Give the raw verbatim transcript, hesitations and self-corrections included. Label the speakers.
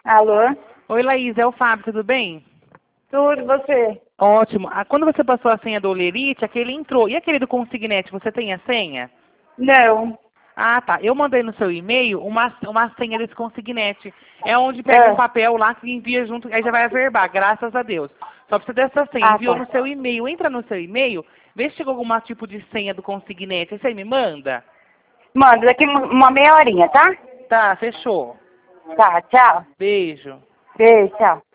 Speaker 1: Alô?
Speaker 2: Oi, Laís, é o Fábio, tudo bem?
Speaker 1: Tudo, você?
Speaker 2: Ótimo. Ah, quando você passou a senha do Olerite, aquele entrou. E aquele do Consignete, você tem a senha?
Speaker 1: Não.
Speaker 2: Ah, tá. Eu mandei no seu e-mail uma, uma senha desse Consignete. É onde pega um
Speaker 1: Ah,
Speaker 2: papel lá que envia junto, aí já vai averbar, graças a Deus. Só precisa dessa senha.
Speaker 1: ah
Speaker 2: Enviou
Speaker 1: tá.
Speaker 2: no seu e-mail. Entra no seu e-mail, vê se chegou algum tipo de senha do Consignete. Aí você me manda?
Speaker 1: Manda daqui uma meia horinha, tá?
Speaker 2: Tá, fechou.
Speaker 1: Tá, tchau.
Speaker 2: Beijo.
Speaker 1: Beijo, tchau.